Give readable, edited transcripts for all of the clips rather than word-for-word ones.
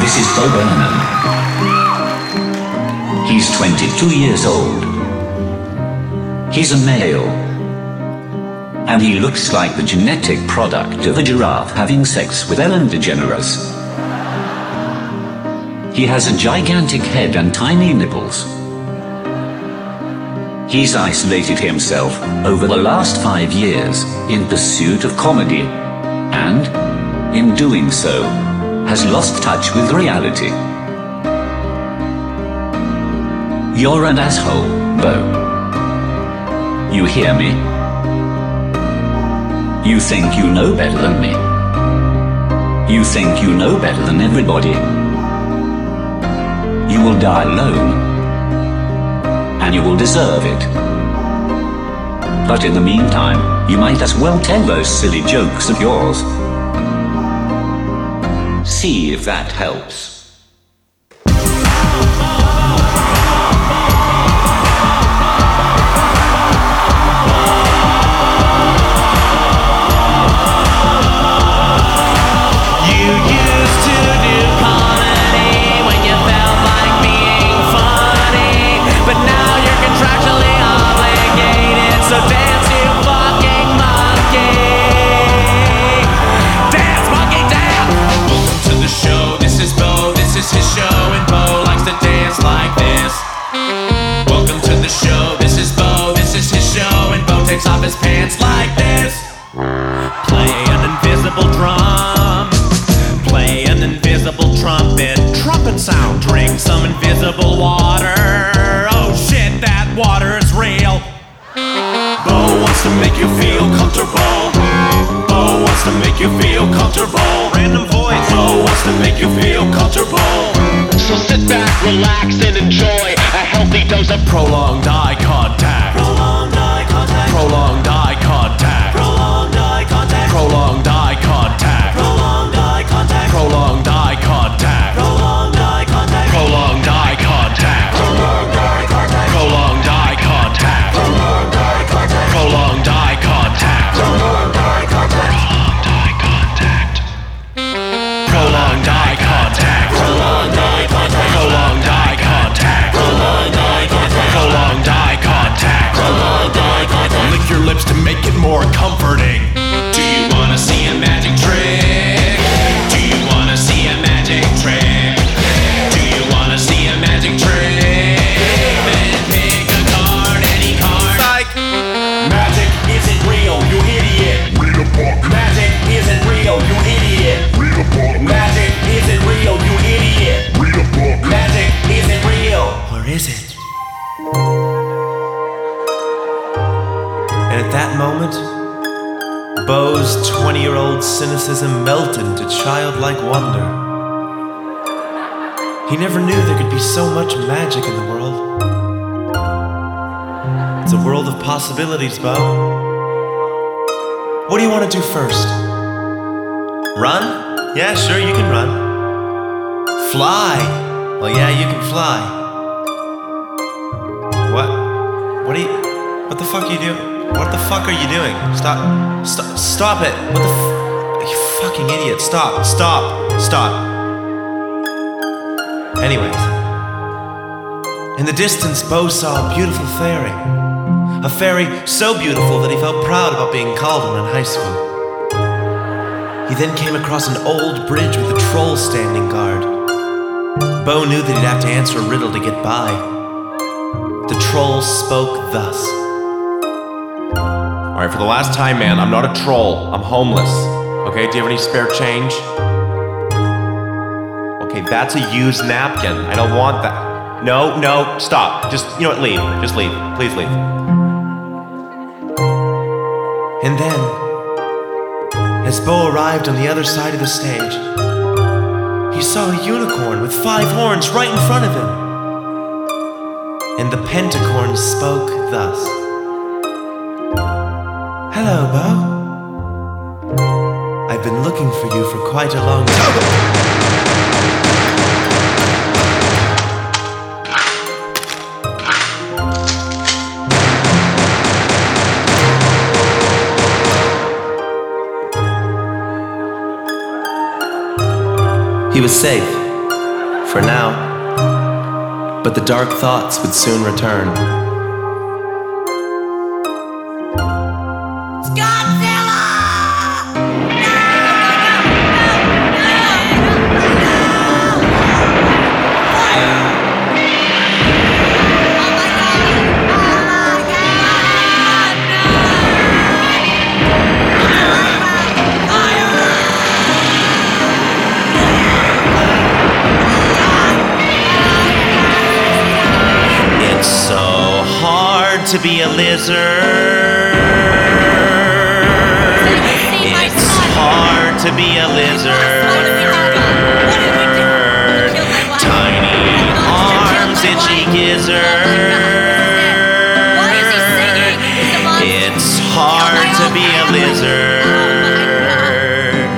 This is Bo Burnham. He's 22 years old. He's a male. And he looks like the genetic product of a giraffe having sex with Ellen DeGeneres. He has a gigantic head and tiny nipples. He's isolated himself over the last 5 years in pursuit of comedy, and, in doing so, has lost touch with reality. You're an asshole, Bo. You hear me? You think you know better than me. You think you know better than everybody. You will die alone. And you will deserve it. But in the meantime, you might as well tell those silly jokes of yours. See if that helps. So dance, you fucking monkey. Dance, monkey, dance. Welcome to the show. This is Bo. This is his show, and Bo likes to dance like this. Welcome to the show. This is Bo. This is his show, and Bo takes off his pants like this. Play an invisible drum. Play an invisible trumpet. Trumpet sound. Drink some invisible water. Oh shit, that water is real. Bo wants to make you feel comfortable. Bo wants to make you feel comfortable. Random voice. Bo wants to make you feel comfortable. So sit back, relax, and enjoy a healthy dose of prolonged eye contact. Prolonged eye contact. Prolonged eye contact. Prolonged eye contact. Prolonged eye contact. Prolonged eye contact. Prolonged eye contact. Prolonged eye contact. Prolonged eye contact. Prolonged eye contact. Prolonged eye contact. Prolonged eye contact. Prolonged eye contact. Prolonged eye contact. Prolonged eye contact. Prolonged eye contact. Prolonged eye contact. Prolonged eye contact. Prolonged eye contact. Prolonged eye contact. Lick your lips to make it more comforting. Do you wanna see a magic trick? Do you wanna see a magic trick? Do you wanna see a magic trick? Then pick a card, any card. Psych! Magic isn't real, you idiot. Read a book. Magic isn't real, you idiot. Read a book. Magic isn't real, you idiot. Read a book. Magic isn't real. Or is it? And at that moment, Bo's 20-year-old cynicism melted into childlike wonder. He never knew there could be so much magic in the world. It's a world of possibilities, Bo. What do you want to do first? Run? Yeah, sure, you can run. Fly? Well, yeah, you can fly. What? What the fuck are you doing? What the fuck are you doing? Stop it. What the you fucking idiot. Stop. Anyways. In the distance, Bo saw a beautiful fairy. A fairy so beautiful that he felt proud about being called one in high school. He then came across an old bridge with a troll standing guard. Bo knew that he'd have to answer a riddle to get by. The troll spoke thus. Alright, for the last time, man, I'm not a troll. I'm homeless. Okay, do you have any spare change? Okay, that's a used napkin. I don't want that. No, stop. Just, you know what, leave. Just leave. Please leave. And then, as Bo arrived on the other side of the stage, he saw a unicorn with 5 horns right in front of him. And the pentacorn spoke thus. Hello, Bo. I've been looking for you for quite a long time. He was safe. for now. But the dark thoughts would soon return. To be a lizard. It's hard to be a lizard. Tiny arms, itchy gizzard. It's hard to be a lizard.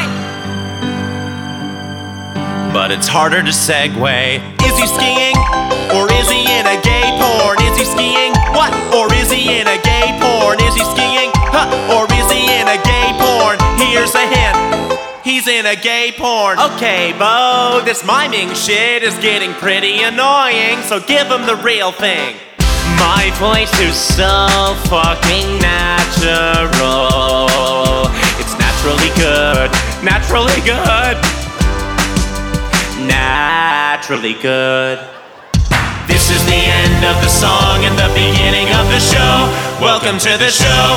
But it's harder to segue. Is he skiing? Or is he in a gay porn? Is he skiing? What? Or is he in a gay porn? Is he skiing? Huh? Or is he in a gay porn? Here's a hint. He's in a gay porn. Okay, Bo, this miming shit is getting pretty annoying, so give him the real thing. My voice is so fucking natural. It's naturally good. Naturally good. Naturally good. This is the end of the song and the beginning of the show. Welcome to the show.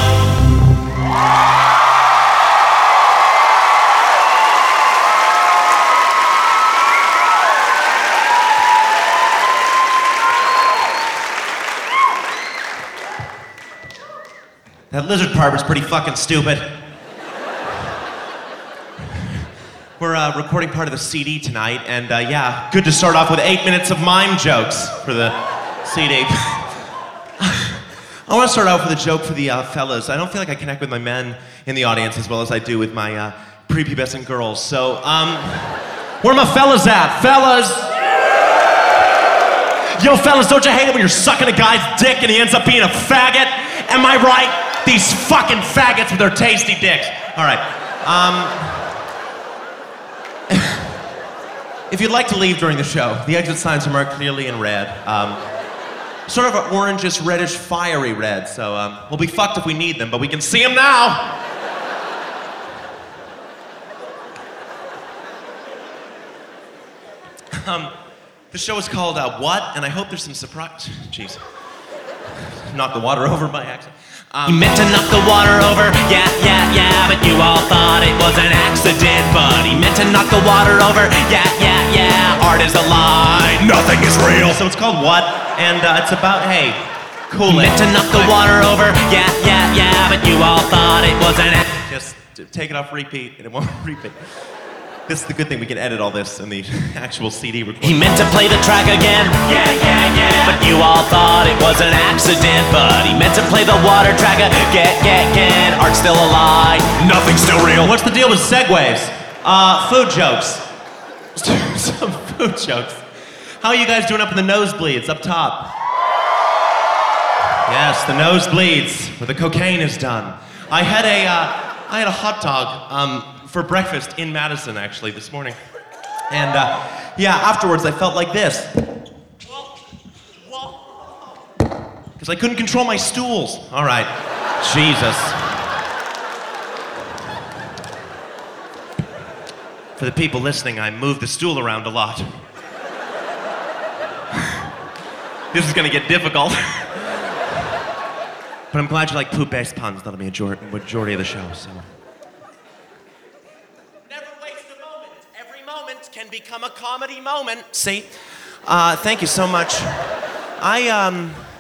That lizard part was pretty fucking stupid. We're recording part of the CD tonight, and yeah, good to start off with 8 minutes of mime jokes for the CD. I want to start out with a joke for the fellas. I don't feel like I connect with my men in the audience as well as I do with my prepubescent girls. So, where my fellas at? Fellas! Yo, fellas, don't you hate it when you're sucking a guy's dick and he ends up being a faggot? Am I right? These fucking faggots with their tasty dicks. All right. If you'd like to leave during the show, the exit signs are marked clearly in red. Sort of an orangish, reddish, fiery red, so we'll be fucked if we need them, but we can see them now! The show is called What? And I hope there's some surprise. Jeez. Knock the water over by accident. You meant to knock the water over, yeah, but you all thought it was an accident. But he meant to knock the water over, yeah, art is a lie, nothing is real. So it's called What? And it's about, hey, cool it. Meant to knock the water over, yeah, but you all thought it was an Just take it off repeat, and it won't repeat. This is the good thing, we can edit all this in the actual CD recording. He meant to play the track again, yeah, but you all thought it was an accident. But he meant to play the water track again, art's still a lie, nothing's still real. What's the deal with segues? Food jokes. Some food jokes. How are you guys doing up in the nosebleeds, up top? Yes, the nosebleeds, where the cocaine is done. I had a hot dog for breakfast in Madison, actually, this morning. And yeah, afterwards I felt like this. Because I couldn't control my stools. All right, Jesus. For the people listening, I move the stool around a lot. This is gonna get difficult. But I'm glad you like poop-based puns. That'll be a majority of the show, so. Never waste a moment. Every moment can become a comedy moment. See? Thank you so much.